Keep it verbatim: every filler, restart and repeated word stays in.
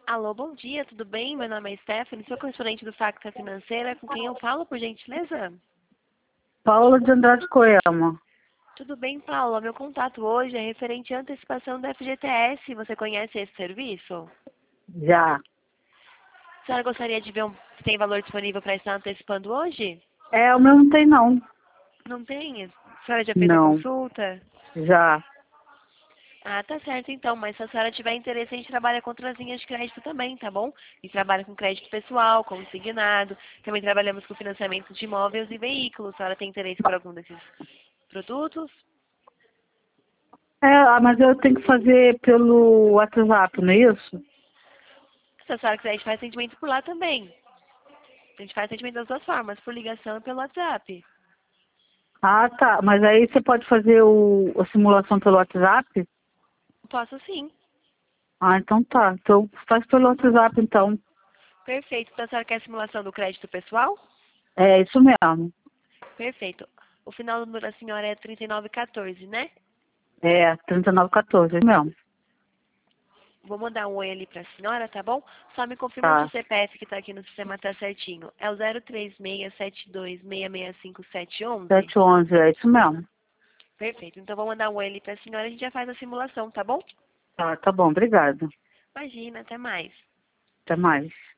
Alô, bom dia, tudo bem? Meu nome é Stephanie, sou correspondente do Facta Financeira, com quem eu falo, por gentileza? Paula de Andrade Coelho. Tudo bem, Paula? Meu contato hoje é referente à antecipação da F G T S. Você conhece esse serviço? Já. A senhora gostaria de ver um, se tem valor disponível para estar antecipando hoje? É, o meu não tem não. Não tem? A senhora já fez a Não. consulta? Já. Ah, tá certo então, mas se a senhora tiver interesse, a gente trabalha com outras linhas de crédito também, tá bom? E trabalha com crédito pessoal, consignado, também trabalhamos com financiamento de imóveis e veículos. A senhora tem interesse por algum desses produtos? É, ah, mas eu tenho que fazer pelo WhatsApp, não é isso? Se a senhora quiser, a gente faz atendimento por lá também. A gente faz atendimento das duas formas, por ligação e pelo WhatsApp. Ah, tá. Mas aí você pode fazer o, a simulação pelo WhatsApp? Posso sim. Ah, então tá. Então faz pelo WhatsApp, então. Perfeito. Então a senhora quer a simulação do crédito pessoal? É isso mesmo. Perfeito. O final do número da senhora é trinta e nove quatorze, né? É, trinta e nove quatorze, é mesmo. Vou mandar um oi ali pra senhora, tá bom? Só me confirma se o Tá. C P F que tá aqui no sistema tá certinho. É o zero três seis sete dois seis seis cinco sete um um? sete onze, é isso mesmo. Perfeito. Então vou mandar um oi ali pra senhora e a gente já faz a simulação, tá bom? Tá, tá bom. Obrigada. Imagina, até mais. Até mais.